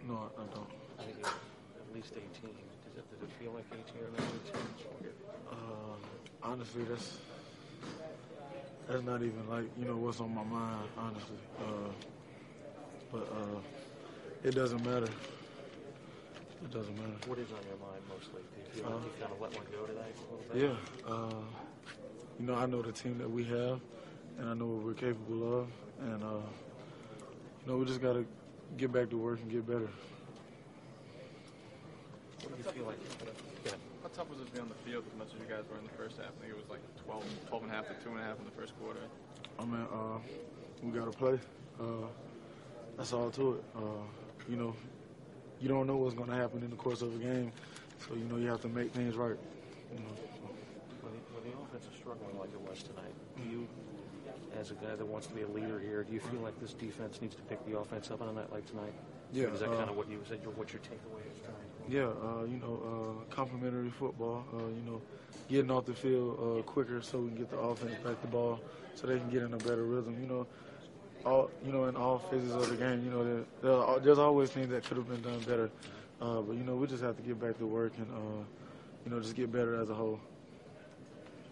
No, I don't. I think you have at least 18. Does it feel like 18 or 19? Honestly, that's not even like what's on my mind. Honestly, but it doesn't matter. It doesn't matter. What is on your mind mostly? Do you feel like you kind of let one go tonight a little bit? Yeah. I know the team that we have, and I know what we're capable of, and we just got to get back to work and get better. What do you feel like? Yeah. How tough was it to be on the field as much as you guys were in the first half? I think it was like 12 and a half to 2.5 in the first quarter. I mean, we got to play. That's all to it. You don't know what's going to happen in the course of a game, so you have to make things right. When the offense is struggling like it was tonight, do you, as a guy that wants to be a leader here, do you feel like this defense needs to pick the offense up on a night like tonight? Yeah. Is that kind of what you said? What your takeaway is tonight? Yeah. Complimentary football. Getting off the field quicker so we can get the offense back the ball, so they can get in a better rhythm. In all phases of the game, there's always things that could have been done better. But we just have to get back to work and just get better as a whole.